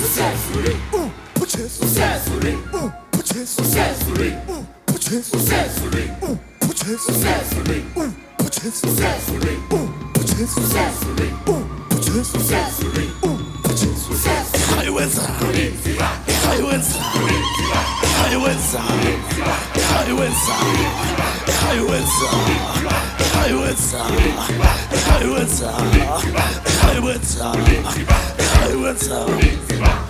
successfully, successfully, successfully, successfully, successfully, successfully, successfully, successfully, Haiweza, haiweza, haiweza, haiweza, haiweza, haiweza, haiweza, haiweza, haiweza.